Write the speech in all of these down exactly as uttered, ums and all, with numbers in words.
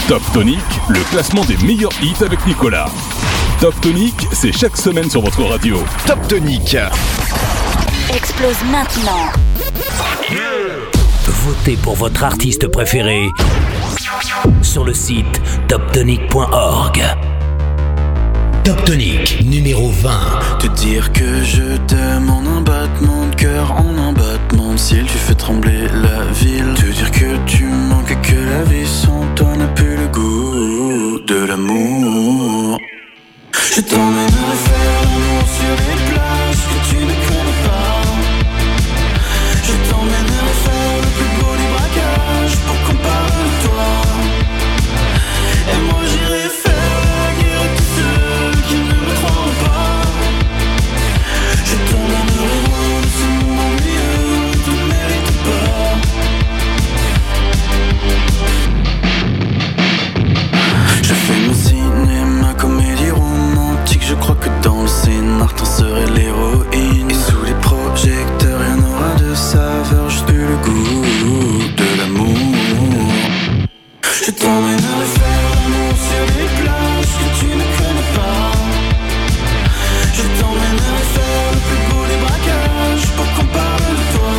Top Tonic, le classement des meilleurs hits avec Nicolas. Top Tonic, c'est chaque semaine sur votre radio. Top Tonic. Explose maintenant. Votez pour votre artiste préféré sur le site top tonic point org. Top Tonic, numéro vingt. Te dire que je t'aime en un battement de cœur, en un battement de ciel, tu fais trembler la ville. Te dire que tu manques et que la vie sans toi n'a plus le goût de l'amour. Je t'emmènerai faire l'amour sur les plages que tu ne connais pas. Je t'emmènerai faire le plus beau des braquages pour qu'on parle de toi. Et moi j'irai faire la guerre à tous ceux qui ne me croient pas. Je t'emmènerai loin de ce monde ennuyeux où tu ne mérites pas. Je fais mon cinéma, comédie romantique. Je crois que dans le scénar t'en serais l'héroïne. Et sous les projecteurs y'en aura de saveur, juste plus le goût de l'amour. Je t'emmènerai faire l'amour sur les plages que tu ne connais pas. Je t'emmènerai faire le plus beau des braquages pour qu'on parle de toi.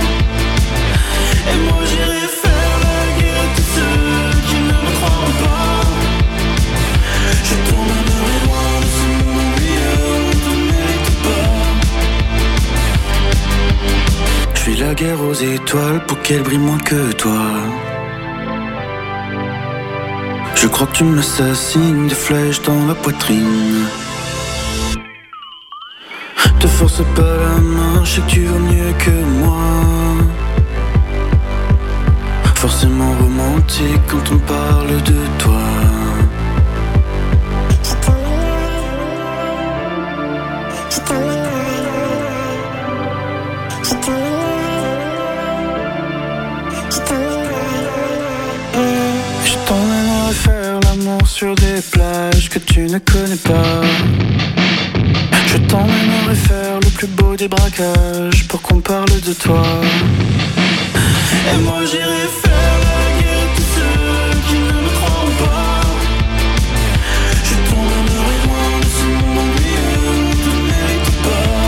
Et moi j'irai faire la guerre à tous ceux qui ne me croient pas. Je t'emmènerai loin de ce monde ennuyeux où tu ne mérites pas. Je fais la guerre aux étoiles pour qu'elles brillent moins que toi. Je crois que tu m'assassines, des flèches dans la poitrine. Te force pas la main, je sais que tu vas mieux que moi. Forcément romantique quand on parle de toi. Je t'emmènerai faire l'amour sur des plages que tu ne connais pas. Je t'emmènerai faire le plus beau des braquages pour qu'on parle de toi. Et moi j'irai faire la guerre à tous ceux qui ne me croient pas. Je t'emmènerai loin de ce monde ennuyeux où tu ne mérites pas.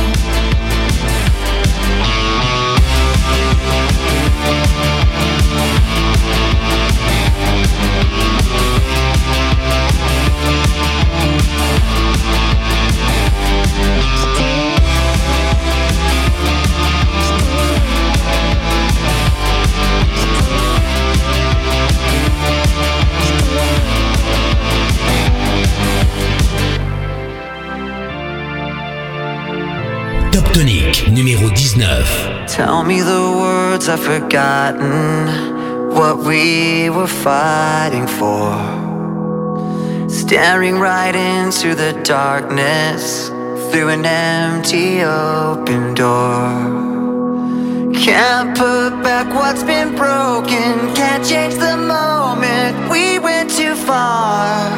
Top Tonic, numéro dix-neuf. Tell me the words I've forgotten, what we were fighting for. Staring right into the darkness, through an empty open door. Can't put back what's been broken, can't change the moment, we went too far.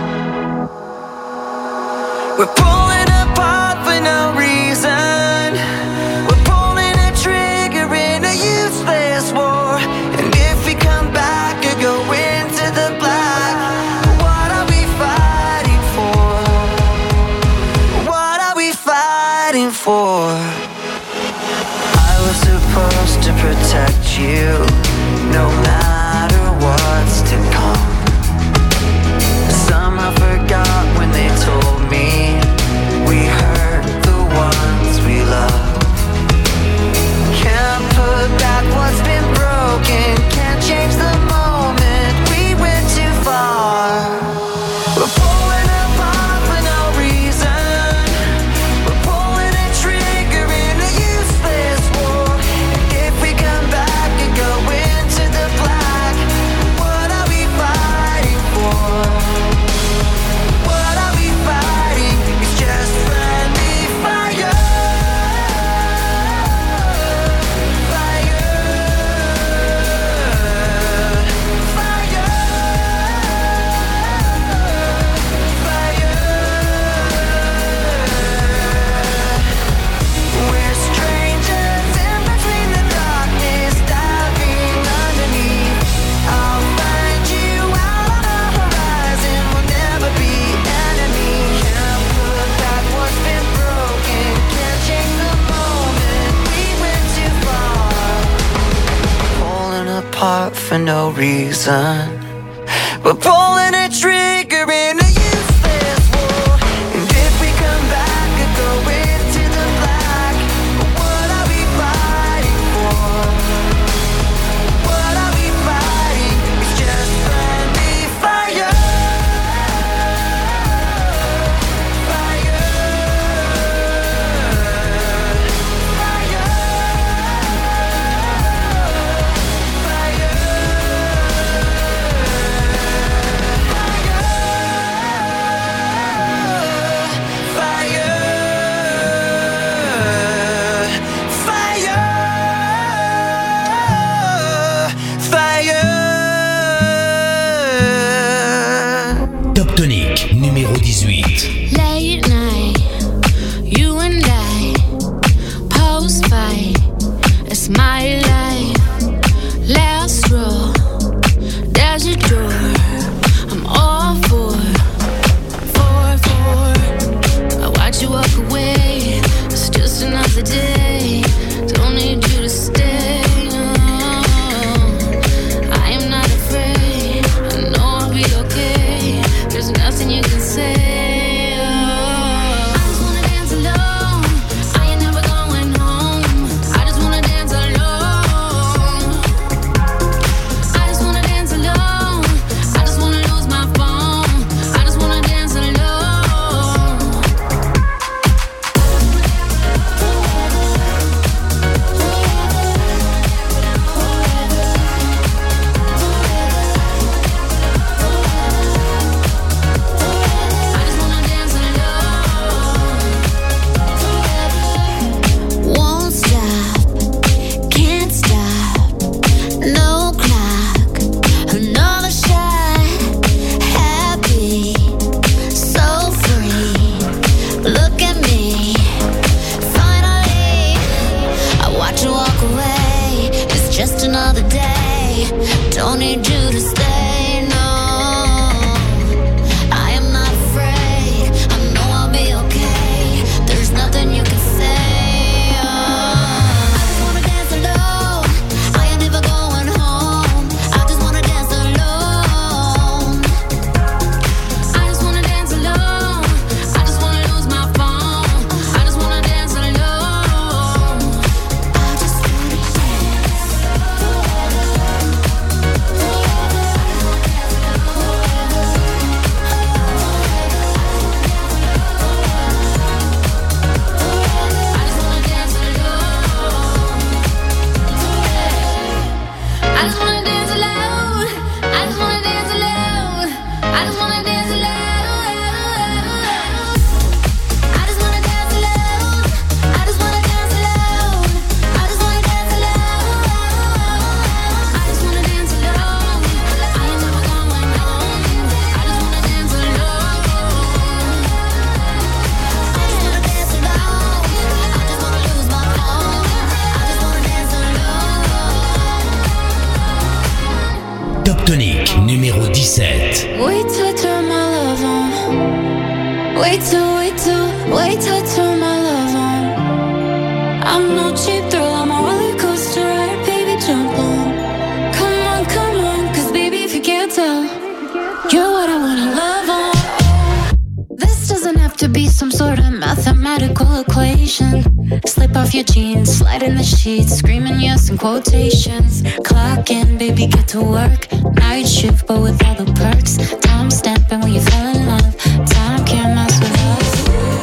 We're pulling apart for no reason, we're pulling a trigger in a useless war. And if we come back or go into the black, what are we fighting for? What are we fighting for? I was supposed to protect you, no matter what's to come. Somehow forgot when they told me for no reason. We're pulling a trigger in a useless war. And if we come back and go into the black, what are we fighting for? What are we fighting? It's just friendly fire. Tonic numéro dix-huit. Late night, you and I, post fight, it's my life. Last row, there's a door. I'm all for, for, for. I watch you walk away. It's just another day. Don't need you to stay. Nothing you can say. Oh. I just wanna dance alone. I ain't never going home. I just wanna dance alone. I just wanna dance alone. I just wanna lose my phone. I just wanna dance alone. Don't need you to stay, no. I am not afraid. I know I'll be okay. There's nothing you can say. Oh. I just wanna dance alone. I ain't never going home. I just wanna dance alone. I just wanna dance alone. I just wanna lose my phone. I just wanna dance alone. I just wanna dance. I just wanna dance alone. I just wanna dance alone. I just wanna dance alone. I just wanna dance alone. I just wanna dance alone. I just wanna dance alone. I just wanna dance alone. I ain't never going home. I just wanna dance alone. I just wanna dance alone. I just wanna lose my phone. I just wanna dance alone. Top Tonic numéro dix-sept. Wait till I turn my love on. Wait till, wait till, wait till I turn my love on. I'm no cheap thrill, I'm a roller coaster ride, baby, jump on. Come on, come on, cause baby, if you can't tell, you're what I wanna love on. This doesn't have to be some sort of mathematical equation. Slip off your jeans, slide in the sheets, screaming yes in quotations. Clock in, baby, get to work. Night shift, but with all the perks. Time stamping when you fell in love. Time can't mess with us.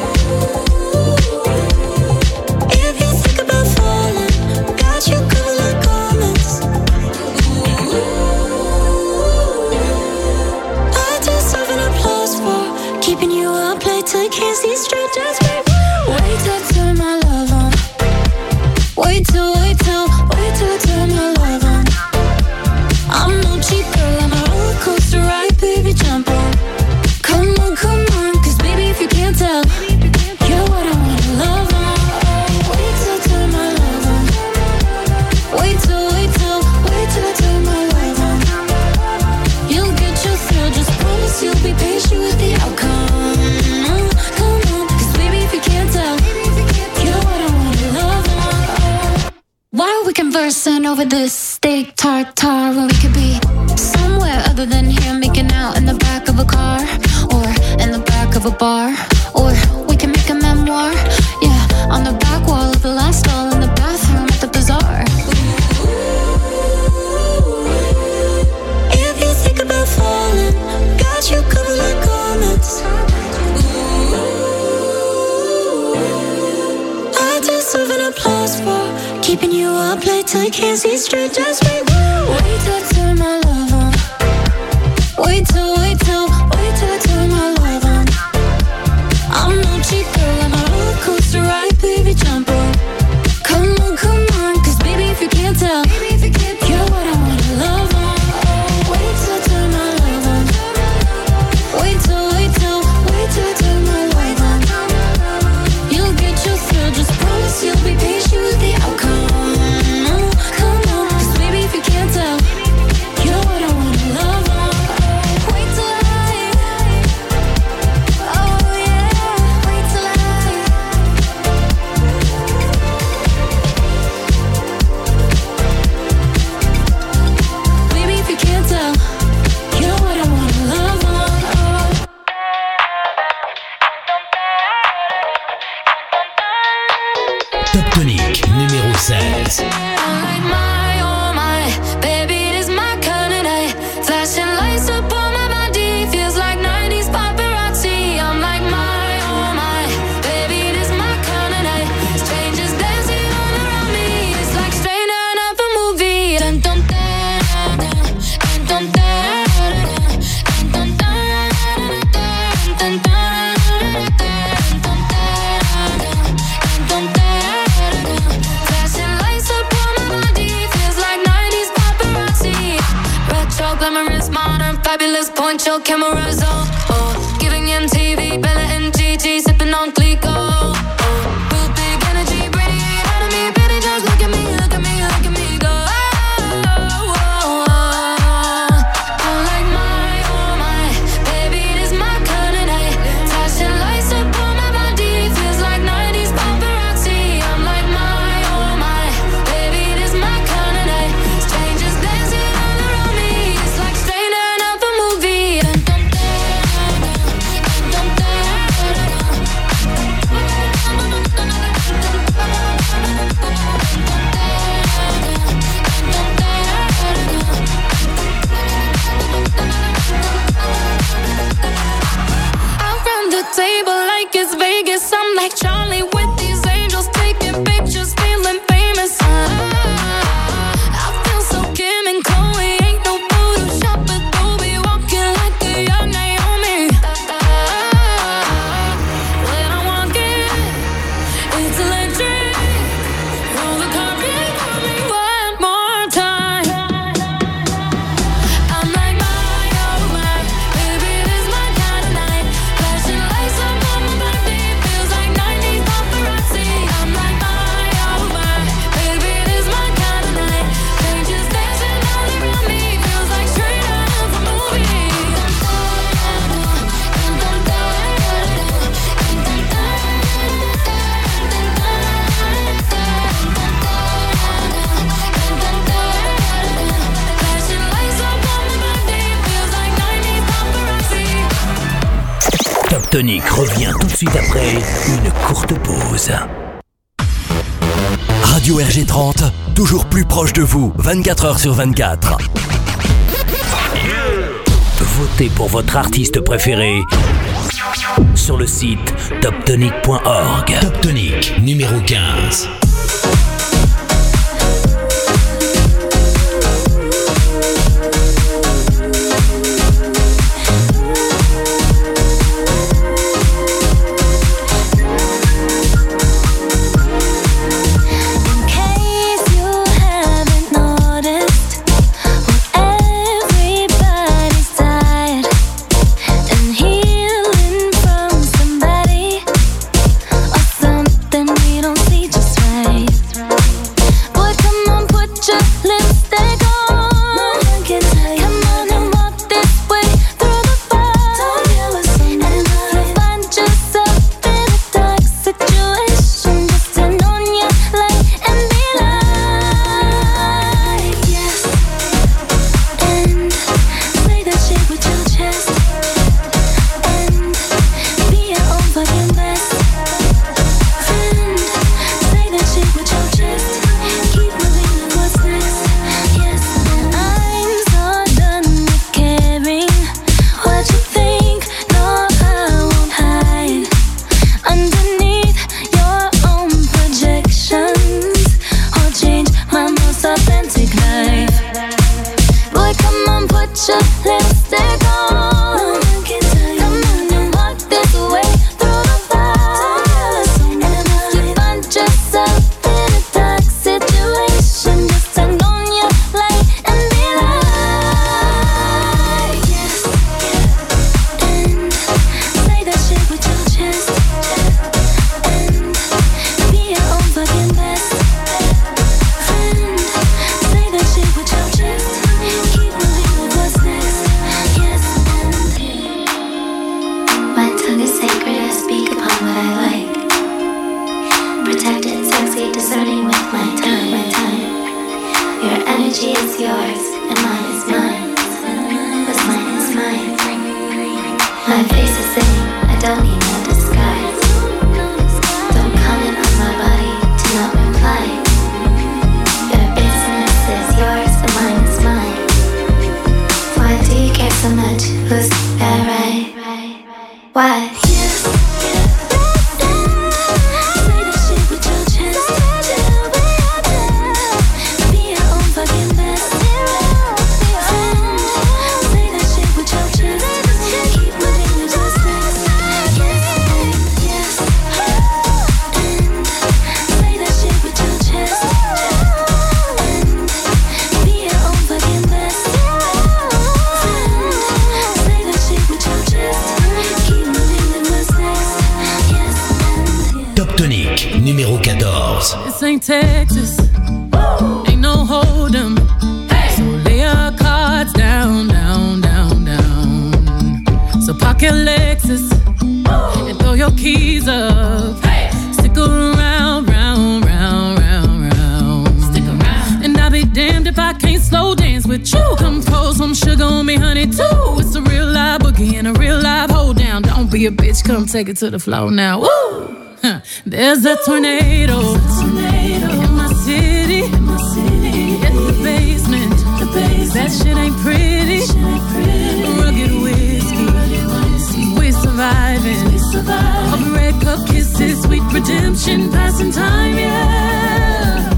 If you think about falling, got you covered like garments. I deserve an applause for keeping you up late till you can't see straight. Just wait, wait till I turn my love on. Wait till, wait till, wait till I turn my love on. I'm no cheap girl, I'm a roller coaster ride, baby, jump on. Come on, come on, cause baby, if you can't tell, you're what I wanna love on. Wait till I turn my love on. Wait till, wait till, wait till I turn my love on. You'll get your thrill, just promise you'll be patient with the outcome. Come on, cause baby, if you can't tell, you're what I wanna love on. Why are we conversing over this? steak tartare when we could be somewhere other than here, making out in the back of a car or in the back of a bar, or we can make a memoir, yeah, on the back wall of the last stall in the bathroom at the bazaar. If you think about falling, got you covered like garments. I deserve an applause for keeping you up late till you can't see straight. Just wait, wait till I turn my love on. Wait till, wait till, wait till I turn my love on. I'm no cheap girl, I'm a roller coaster ride, baby, jump on. Come on, come on, cause baby, if you can't tell, baby, if you can't tell, you're what I wanna love on. Oh, wait till I turn my love on. Wait till, wait till, wait till I turn my love on. You'll get your thrill, just promise you'll be patient with the outcome. Come on, cause baby, if you can't tell, you're what I wanna love on. Oh, wait till I, oh yeah, wait till I. Baby, if you can't tell, you're what I wanna love on. Oh. Top Tonic numéro seize. I'm like my, oh my, baby, it is my kind of night. Flashing lights up on my body, feels like nineties paparazzi. I'm like my, oh my, baby, it is my kind of night. Strangers dancing all around me, it's like straight out of a movie. Dun dun dun dun dun dun dun dun dun dun dun. Flashing lights up on my body, feels like nineties paparazzi. Retro, glamorous, modern, fabulous, point your cameras on. Oh, giving M T V, Bella and Gigi, sipping on Clico. Oh, real big energy, radiate out of me, baby, just look at me, look at me, look at me go. Oh, oh, oh. I'm like my, oh my, baby, it is my kind of night. Flashing lights up on my body, feels like nineties paparazzi. I'm like my, oh my, baby, it is my kind of night. Strangers dancing all around me, it's like straight out of a movie. Dun dun dun dun dun dun. Around the table like it's Vegas, I'm like Charlie with these angels, taking pictures, feeling famous. I feel so Kim and Chloe, ain't no Photoshop, Adobe, walking like a young Naomi. When I walk in, it's electric. Roll the carpet for me one more time. I'm like my, oh my, baby, it is my kind of night. Flashing lights up on my body, feels like nineties paparazzi. I'm like my, oh my, baby, it is my kind of night. Strangers dancing all around me, feels like straight out of a movie. Flashing lights up on my body, feels like nineties paparazzi. Top Tonic revient tout de suite après une courte pause. Radio R G trente, toujours plus proche de vous, vingt-quatre heures sur vingt-quatre. Votez pour votre artiste préféré sur le site top tonic point org. Top Tonic numéro quinze. In case you haven't noticed, everybody's tired and healing from somebody or something we don't see just right. My face is saying I don't need no disguise. Don't comment on my body, do not reply. Your business is yours, but mine is mine. Why do you care so much? Who's that right? Why? Numéro quatorze. This ain't Texas, ain't no hold'em. So lay your cards down, down, down, down. So park your Lexus and throw your keys up. Stick around, round, round, round, round. Stick around. And I'll be damned if I can't slow dance with you. Come pour some sugar on me, honey, too. It's a real live boogie and a real live hold down. Don't be a bitch, come take it to the floor now. Woo! There's a tornado, tornado in my city, in my city. Hit the basement, the basement. That shit ain't pretty, shit ain't pretty. Rugged whiskey, rugged whiskey. We're surviving, we survive. Of red cup kisses, sweet redemption, passing time, yeah.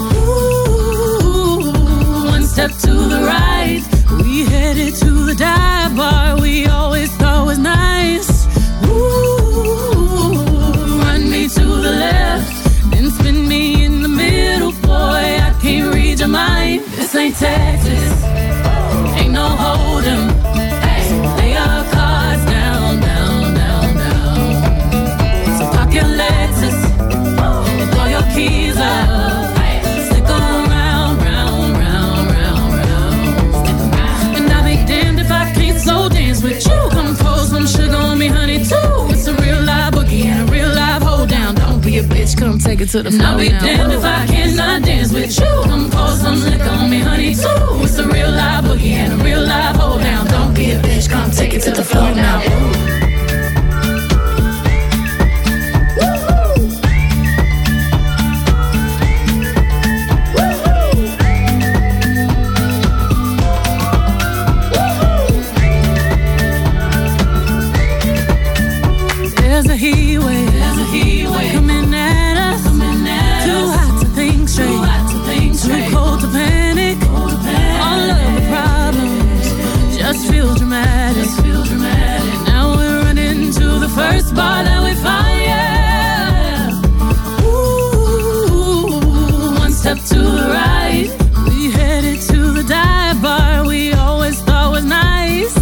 Ooh, one step to the right, we headed to the dive bar we always thought was nice. Ooh. To the left, then spin me in the middle, boy, I can't read your mind. This ain't Texas, ain't no hold'em. So lay your cards down, down, down, down. So park your Lexus and throw your keys up. Stick around, round, round, round, round. And I'll be damned if I can't slow dance with you. Come pour some sugar on me, honey, too. It's a real live boogie and a real live hold down. Don't be a bitch, come take it to the floor. I'll be now. Damned if I cannot dance with you. Come pour some liquor on me, honey, too. It's a real live boogie and a real live hold down. Don't be a bitch, come take it to the floor now. There's a heat wave, there's a heat wave coming at us, coming at too us. Hot to think straight, too hot to think straight, too cold to panic. Cold to panic. All of the problems just feel dramatic. Just feel dramatic. Now we're running to the first bar that we find, yeah. Ooh, one step to the right, we headed to the dive bar we always thought was nice.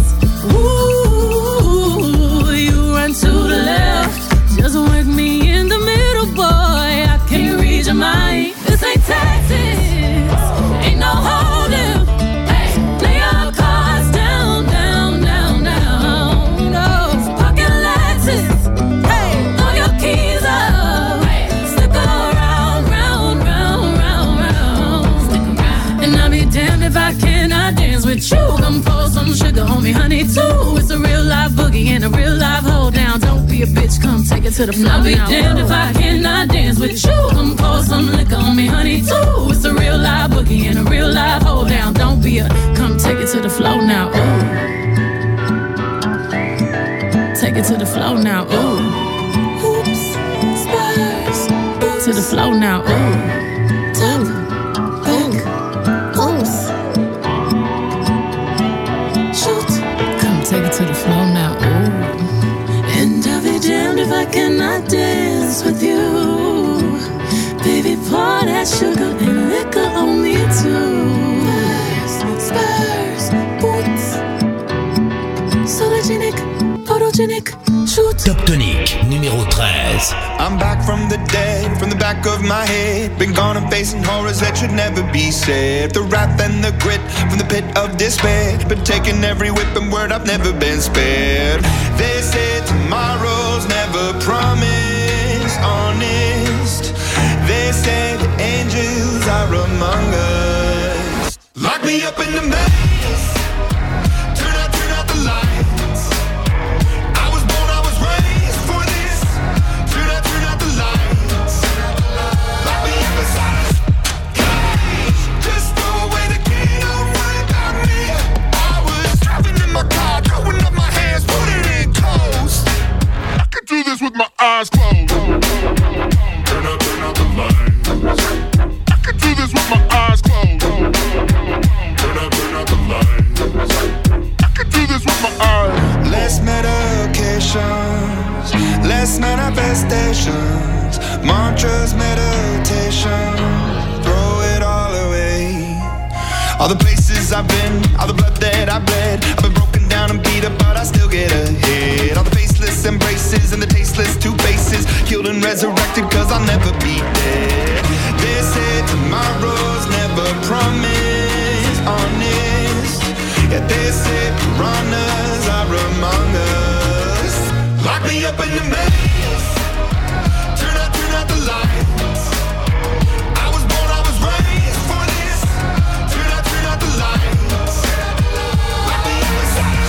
Ooh, you run to the left, just work me in the middle, boy, I can't read your mind. This ain't Texas, ain't no hold'em. Hey, lay your cards down, down, down, down. No, pocket Lexus, hey, throw your keys up. Hey, stick around, round, round, round, round. Stick around. And I'll be damned if I cannot dance with you. Come pour some sugar on me, honey, too. It's a real live boogie and a real live hold down. Don't be a bitch, come take it to the floor. I'll be damned if I cannot dance with you. Come pour some liquor on me, honey, too. It's a real live boogie and a real live hold down. Don't be a, come take it to the floor now. Ooh. Take it to the floor now. Ooh. Hoops, spurs, boots. To the floor now. Ooh. Top, back, oops. Shoot. Come take it to the floor now. Ooh. And I'll be damned if I cannot dance with you. Baby, pour that sugar and liquor on me too. Spurs, spurs, boots. Sologenic, photogenic, shoot. Toptonic, numéro treize. I'm back from the dead, from the back of my head. Been gone and facing horrors that should never be said. The wrath and the grit from the pit of despair. Been taking every whip and word, I've never been spared. They say tomorrow's never promised, honest. They say the angels are among us. Lock me up in the maze. Turn out, turn out the lights. my eyes. Less medications, less manifestations, mantras, meditation, throw it all away. All the places I've been, all the blood that I bled, I've been broken down and beat up, but I still get ahead. All the faceless embraces and the tasteless two faces, killed and resurrected cause I'll never be dead. They say tomorrow's never promised, honest. Yeah, they say piranhas are among us. Lock me up in the maze, turn out, turn out the lights. I was born, I was raised for this. Turn out, turn out the lights. Lock me up inside.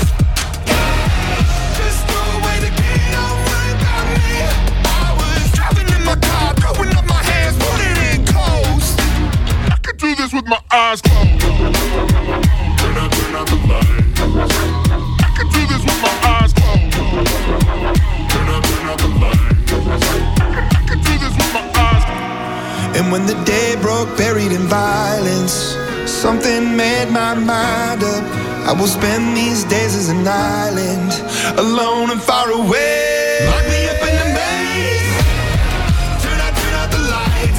Just throw away the key, don't worry about me. I was driving in my car, throwing up my hands, putting in coast. I could do this with my eyes closed. Turn out, turn out the lights. I could do this with my eyes closed. Turn out, turn out the lights. I could do this with my eyes closed. And when the day broke, buried in violence, something made my mind up. I will spend these days as an island, alone and far away. Lock me up in the maze. Turn out, turn out the lights.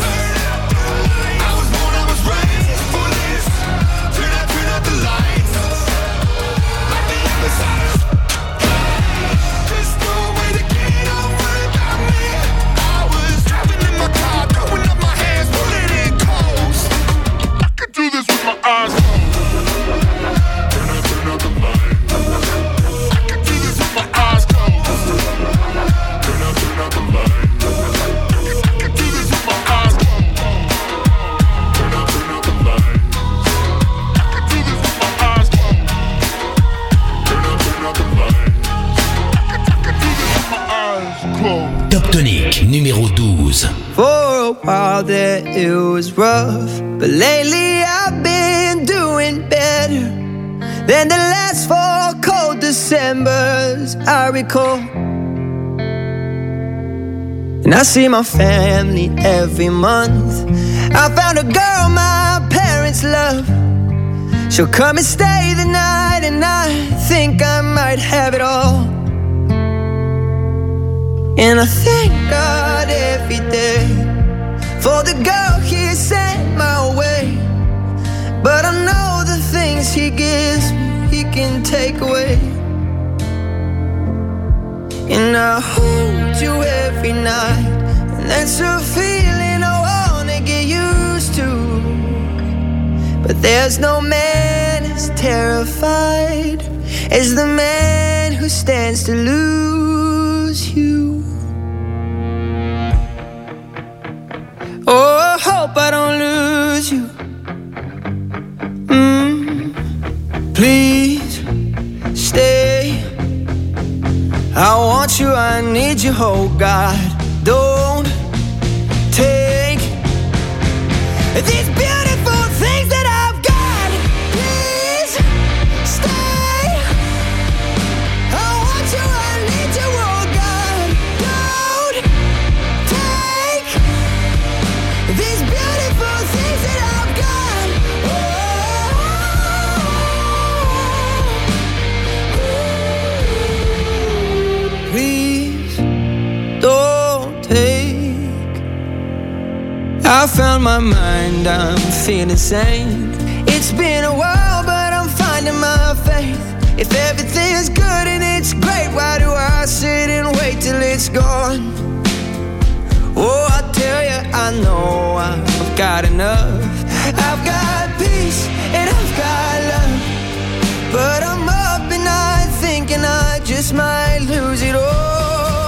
I was born, I was raised for this. Turn out, turn out the lights. Lock me up inside. Just throw away the key, don't worry about me. I was driving in my car, throwing up my hands, pulling in coast. I could do this with my eyes closed. Turn out, turn out the lights. I could do this with my eyes closed. Turn out, turn out the lights. I could do this with my eyes closed. Turn out, turn out the lights. I could do this with my eyes closed. Turn out, turn out the lights. I could, I could do this with my eyes closed. Top Tonic numéro douze. For a while there it was rough, but lately I've been doing better than the last four cold Decembers I recall. And I see my family every month. I found a girl my parents love. She'll come and stay the night, and I think I might have it all. And I thank God every day for the girl He sent my way. But I know the things He gives me, He can take away. And I hold you every night, and that's a feeling I wanna get used to. But there's no man as terrified as the man who stands to lose you. Oh, I hope I don't lose you. Mm, please stay. I want you, I need you, oh God. Don't take these beautiful things that I've got. Please stay. I want you, I need you, oh God. Don't take these beautiful things that I've got. Oh, please don't take. I found my mind, I'm feeling sane. It's been a while, but I'm finding my faith. If everything's good and it's great, why do I sit and wait till it's gone? Oh, I tell you, I know I've got enough. I've got peace and I've got love, but I'm up and I'm thinking I just might lose it all.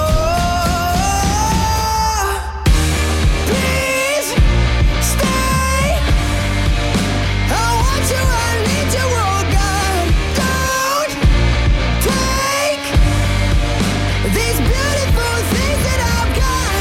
Please stay. I want you, I need you, oh God. Don't take these beautiful things that I've got.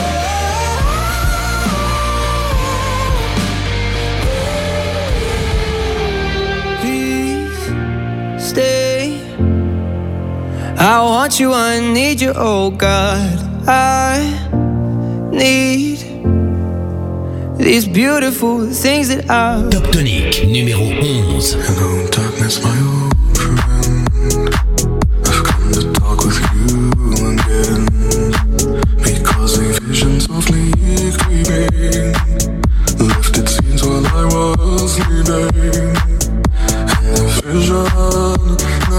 Please stay. I want you, I need you, oh God. I need these beautiful things that I. Top Tonic numéro onze. Hello, darkness, my old friend.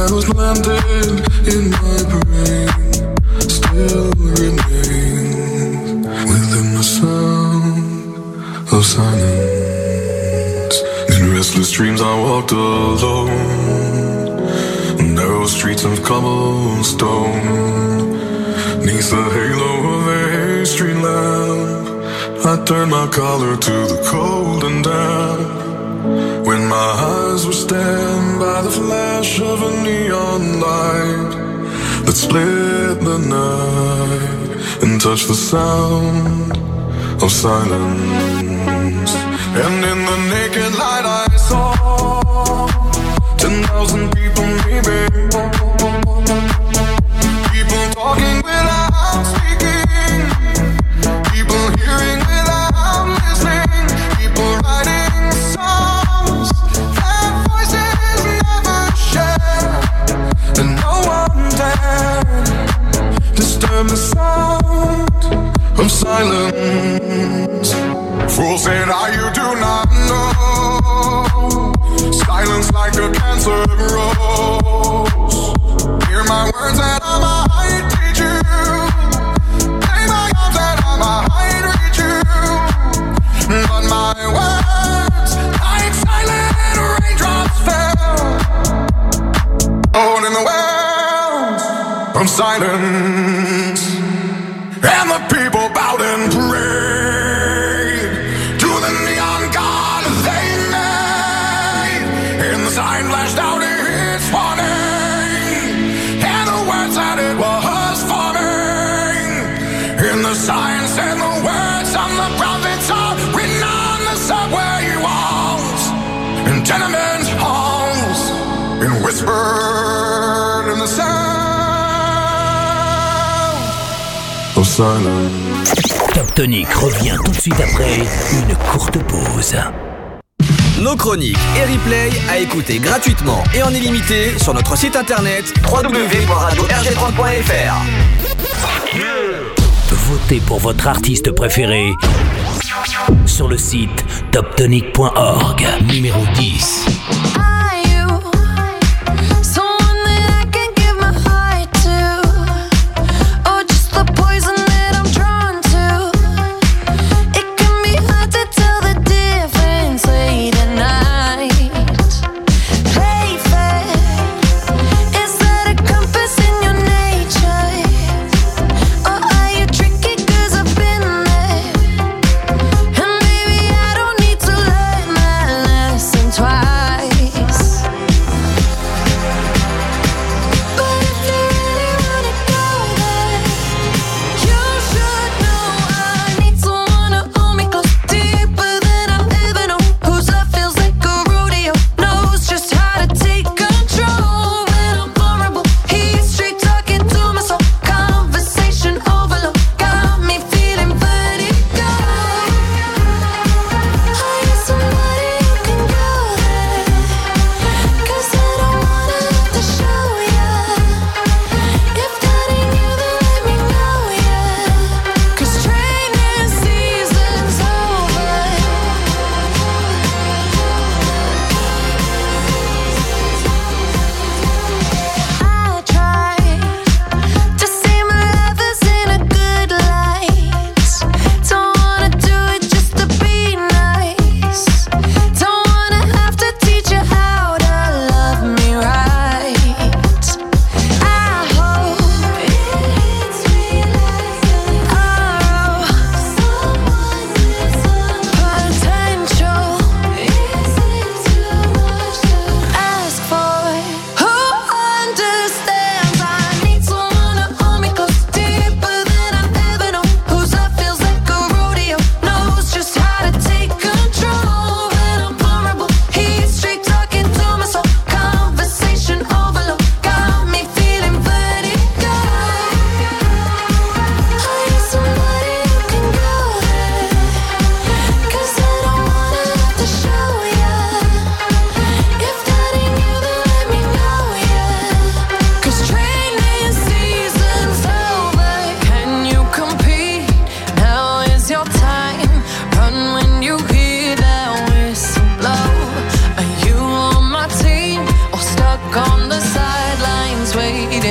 shadows blended in my brain still remains within the sound of silence. In restless dreams I walked alone, narrow streets of cobblestone. Neath the halo of a street lamp, I turned my collar to the cold and damp. When my eyes were stabbed by the flash of a neon light that split the night and touched the sound of silence. And in the naked light I saw ten thousand people maybe, people talking without speaking, people hearing without listening, people writing songs that voices never share, and no one dared disturb the sound of silence. Fools said, "Ah, you do not know, silence like a cancer grows. Hear my words that I might teach you, lay my arms that I might reach you, but my words like silent raindrops fell, out in the wells of silence, and the people bowed and prayed to the neon god they made, and the sign flashed out its warning, and the words that it was forming, and the signs and the words of the prophets are written on the subway walls, in tenement halls, and whispered in the sound of silence. Top Tonic revient tout de suite après une courte pause. Nos chroniques et replays à écouter gratuitement et en illimité sur notre site internet w w w point radio r g trente point f r. Votez pour votre artiste préféré sur le site top tonic point org. Numéro dix. Twice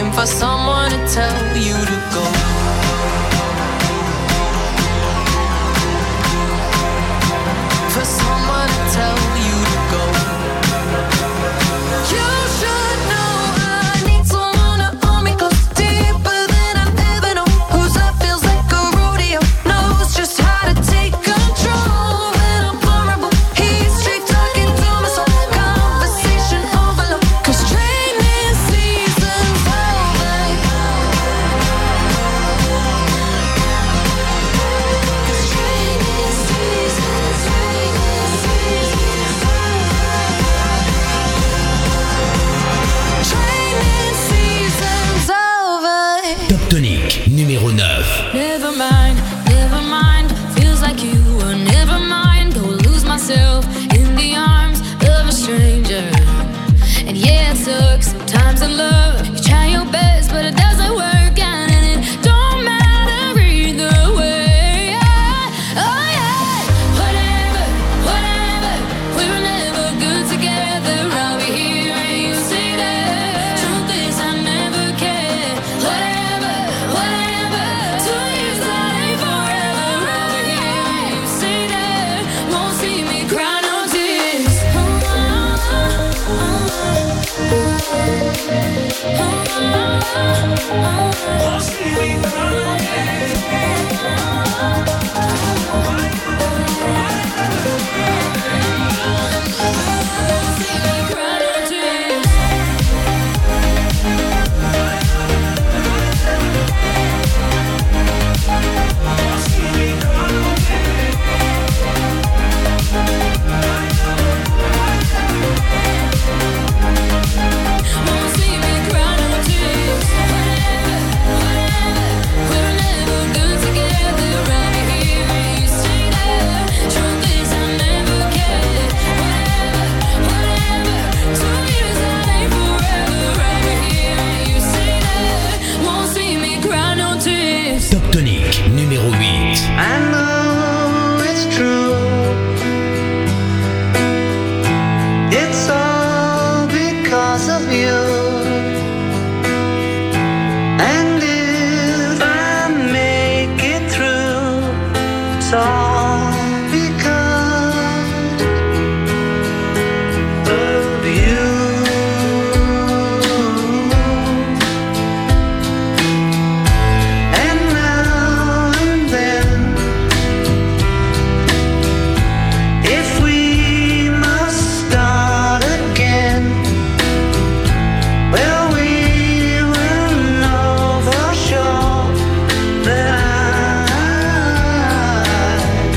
looking for someone to tell you to go. For someone to tell you to go. You should know I need someone to hold me close, deeper than I've ever known. Whose love feels like a rodeo, knows just how to take control. When I'm vulnerable, he's straight talking to my soul. Conversation overload, 'cause training season's over. 'Cause training season's training season's Training season's over. Toptonic numéro neuf. Never mind, never mind. Feels like you were never mind. Go lose myself in the arms of a stranger. And yeah, it sucks sometimes in love. You try your best, but it doesn't work out, and it don't matter either way. Oh yeah, whatever, whatever. We were never good together. I'll be here and you say that. Truth is, I never cared. Whatever, whatever. Two years that ain't forever. I'll be here and you say that. Won't see me cry no tears. Oh, oh, oh, oh, oh, oh. Won't see me cry no tears. Toptonic numéro huit. I know it's true. It's all because of you. And if I make it through, it's all because of you. And now and then, if we must start again, well, we will know for sure that I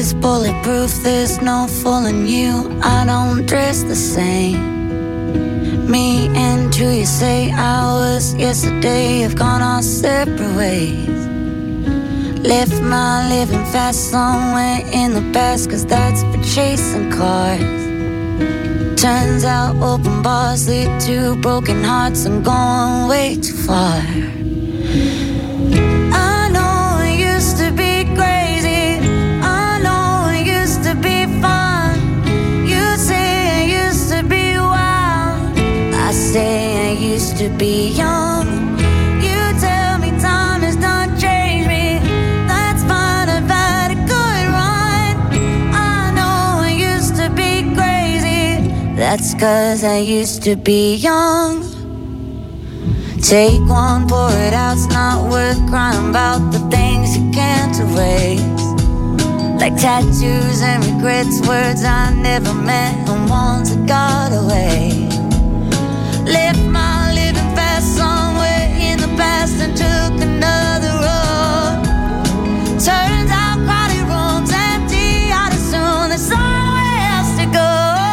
is bulletproof, there's no fooling you. I don't dress the same. Me and who you say I was yesterday have gone our separate ways. Left my living fast somewhere in the past, cause that's for chasing cars. Turns out open bars lead to broken hearts. I'm going way too far. I know it used to be crazy, I know it used to be fun. You say it used to be wild, I say I used to be young. You tell me time has done changed me, that's fine, I've had a good run. I know I used to be crazy, that's cause I used to be young. Take one, pour it out, it's not worth crying about the things you can't erase. Like tattoos and regrets, words I never meant and ones that got away. Left my living fast somewhere in the past and took another road. Turns out crowded rooms empty, I'd assume there's somewhere else to go.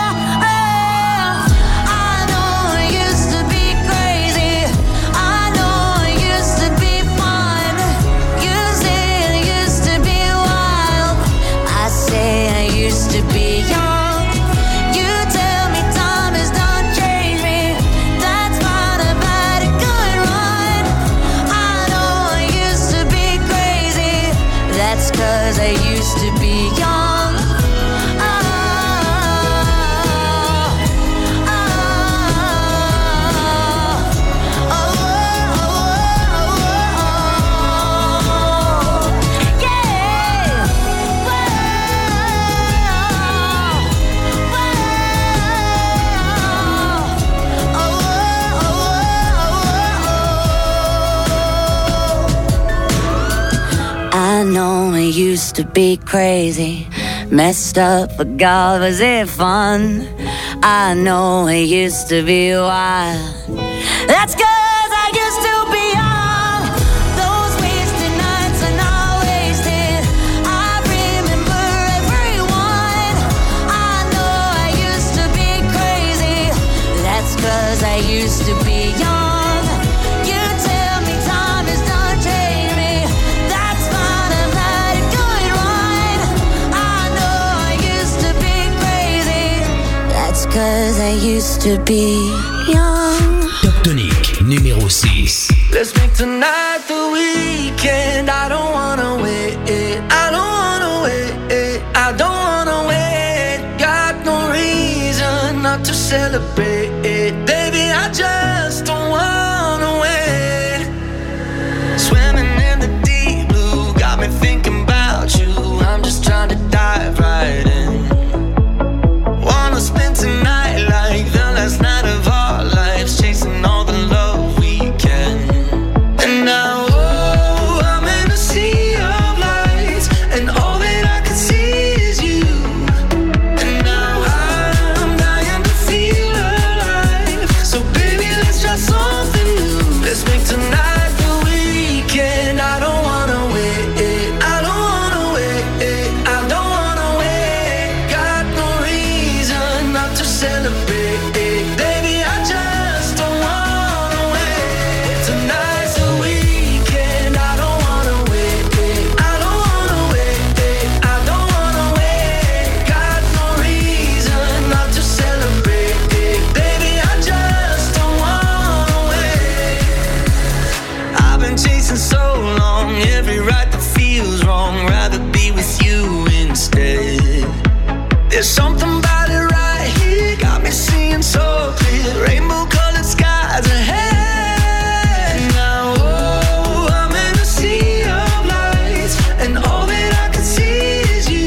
Cause I used to be young. Oh, oh, oh, oh, oh, yeah. Whoa, whoa. I know it used to be crazy, messed up, but God, was it fun? I know it used to be wild, that's cause I used to be young. Those wasted nights are not wasted, I remember everyone. I know I used to be crazy, that's cause I used to be young. Cause I used to be young. Top Tonic numéro six. Let's make tonight the weekend. I don't wanna wait, I don't wanna wait, I don't wanna wait. Got no reason not to celebrate, baby, I just don't wanna wait. Swimming in the deep blue, got me thinking about you. I'm just trying to dive right in. Wanna spend tonight like the last night of our lives, chasing all the love we can. And now, oh, I'm in a sea of lights, and all that I can see is you. And now I'm dying to feel alive, so baby, let's try something new. Let's make tonight the weekend. I don't wanna wait, I don't wanna wait, I don't wanna wait. Got no reason not to celebrate, baby, I just don't wanna wait. Tonight's the weekend. I don't wanna wait, I don't wanna wait, I don't wanna wait. Got no reason not to celebrate, baby, I just don't wanna wait. I've been chasing so long, every right that feels wrong, rather be with you instead. There's something about it right here, got me seeing so clear, rainbow colored skies ahead. Now, oh, I'm in a sea of lights, and all that I can see is you.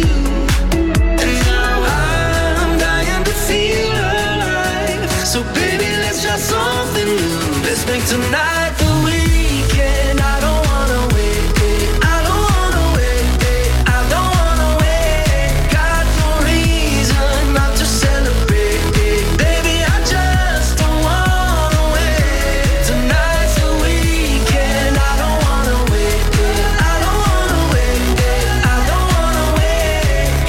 And now I'm dying to feel alive, so baby, let's try something new. Let's make tonight the weekend. I don't wanna wait, I don't wanna wait, I don't wanna wait. Got no reason not to celebrate, baby, I just don't wanna wait. Tonight's the weekend. I don't wanna wait, I don't wanna wait, I don't wanna wait.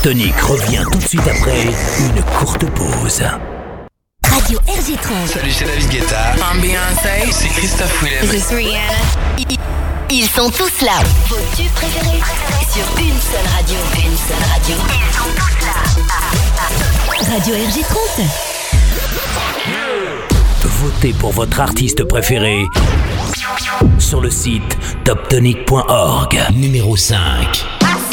Tonic revient tout de suite après une courte pause. Radio R G trente. Salut, c'est David Guetta. I'm Beyoncé. C'est Christophe Willem. Je suis Rihanna. Ils sont tous là. Vos tubes préférés sur une seule radio. Une seule radio. Ils sont tous là. Radio R G trente. Votez pour votre artiste préféré sur le site top tonic point org. Numéro cinq.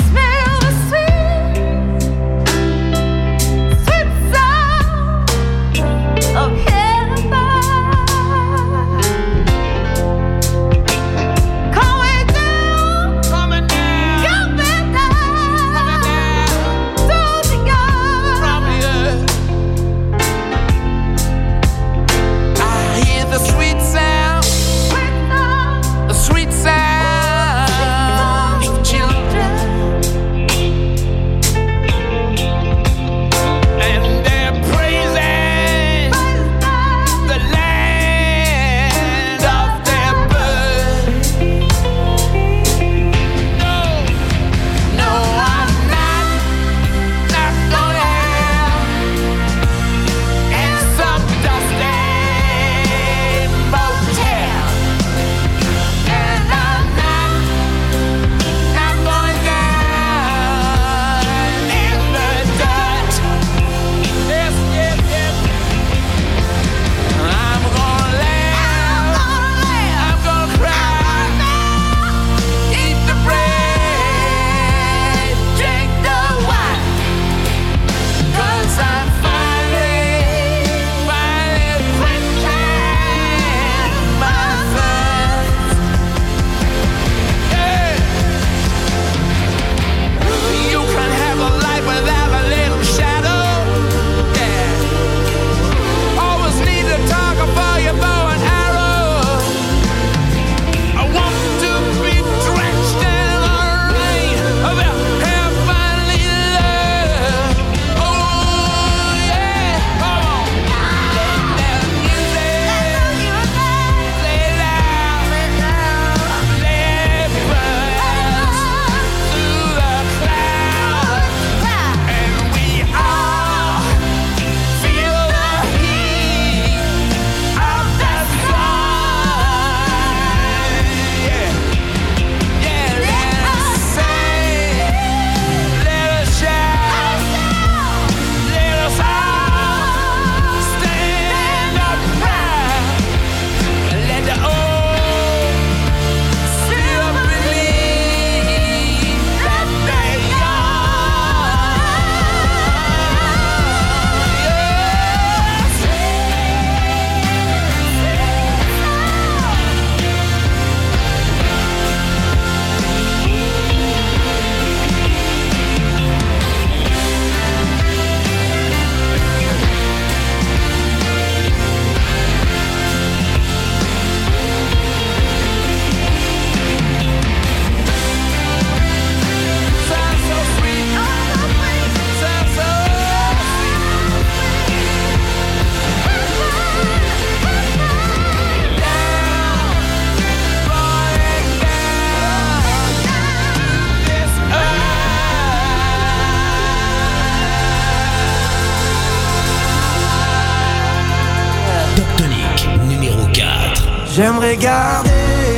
J'aimerais garder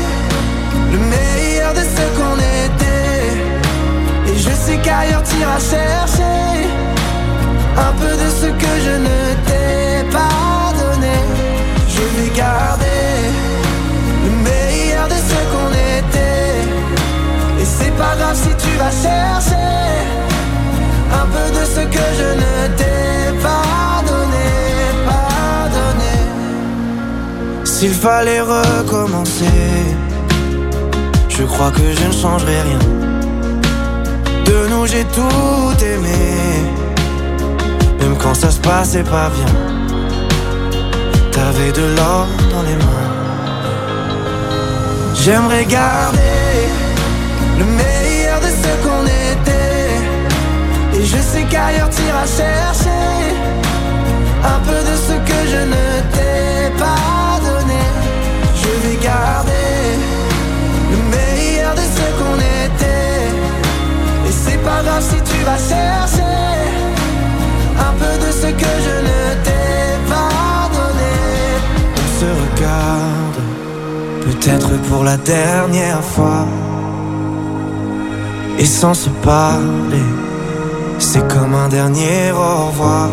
le meilleur de ce qu'on était. Et je sais qu'ailleurs t'iras chercher un peu de ce que je ne t'ai pas donné. Je vais garder le meilleur de ce qu'on était. Et c'est pas grave si tu vas chercher un peu de ce que je ne t'ai pas donné, pas donné. S'il fallait recommencer, je crois que je ne changerai rien. De nous j'ai tout aimé, même quand ça se passait pas bien. T'avais de l'or dans les mains. J'aimerais garder le meilleur de ce qu'on était. Et je sais qu'ailleurs t'iras chercher un peu de ce que je ne t'ai pas donné. Je vais garder le meilleur de ce qu'on était. Et c'est pas grave si tu vas chercher peut-être pour la dernière fois. Et sans se parler, c'est comme un dernier au revoir.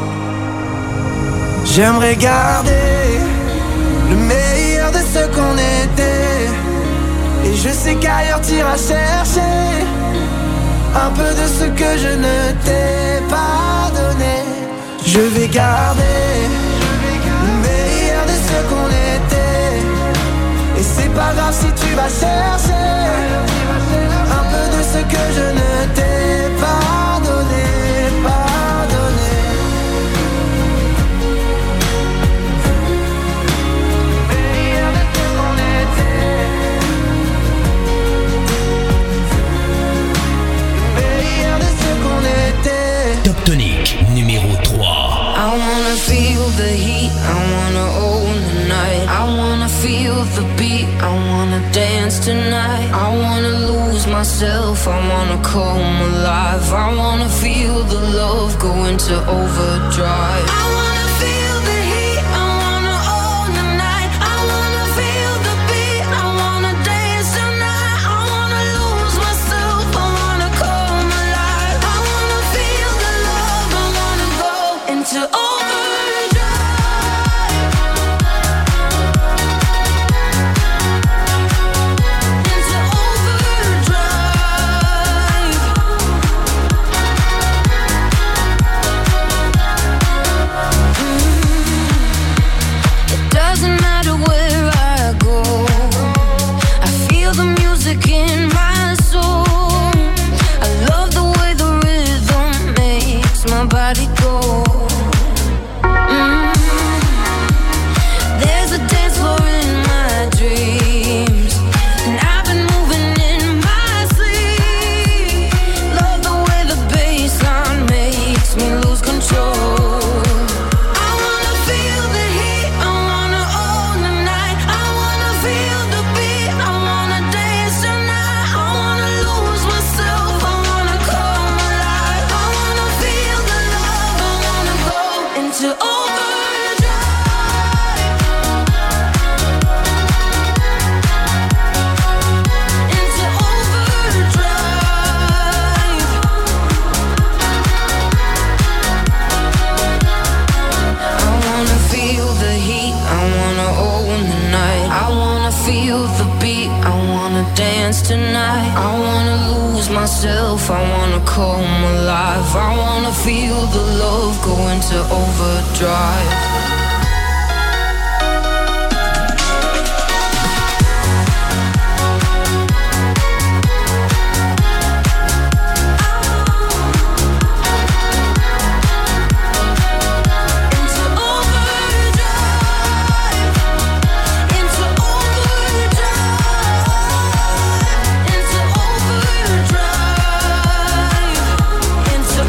J'aimerais garder le meilleur de ce qu'on était. Et je sais qu'ailleurs t'iras chercher un peu de ce que je ne t'ai pas donné. Je vais garder le meilleur de ce qu'on était. Et c'est pas grave si tu vas chercher un peu de ce que je ne t'ai pas donné, pas donné. Le meilleur de ce qu'on était. Le meilleur de ce qu'on était. Top Tonic numéro trois. I wanna feel the heat, I wanna own the night. I wanna feel the beat, I wanna dance tonight. I wanna lose myself, I wanna come alive. I wanna feel the love go into overdrive. I wanna feel the heat, I wanna own the night. I wanna feel the beat, I wanna dance tonight. I wanna lose myself, I wanna come alive. I wanna feel the love, I wanna go into overdrive. In my soul, I love the way the rhythm makes my body go. Mm. There's a dance floor in my dreams, and I've been moving in my sleep. Love the way the bassline makes me lose control. I wanna feel the heat, I wanna own the night. I wanna feel the beat, I wanna dance tonight. I wanna lose myself, I wanna come alive. I wanna feel the love, I wanna go into overdrive. Into overdrive. I wanna feel the heat, I wanna own the night. I wanna feel the beat, I wanna dance tonight. I wanna lose myself, I wanna come alive. I wanna feel the love go into overdrive. Into overdrive. Into overdrive. Into overdrive. Into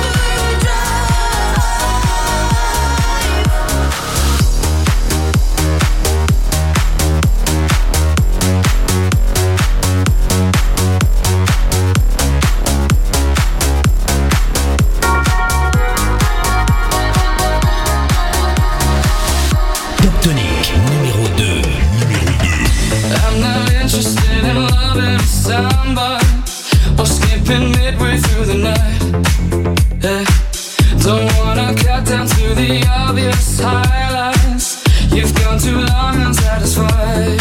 Top Tonic numéro deux. I'm not interested in loving somebody or skipping midway through the night. Hey, don't wanna cut down to the obvious highlights. You've gone too long unsatisfied.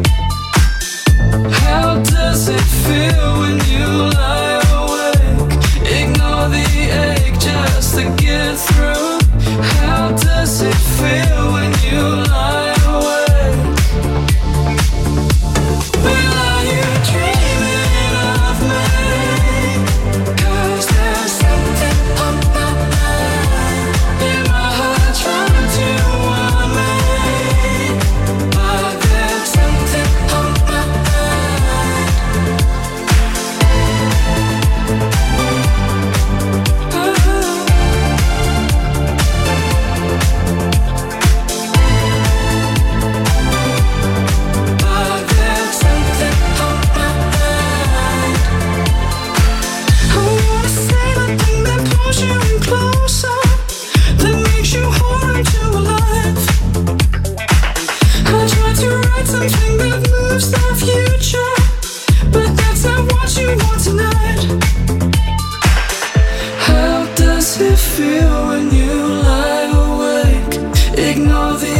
How does it feel when you lie awake? Ignore the ache just to get through. How does it feel when you lie awake? Well, are you dreaming of me? 'Cause there Ignore the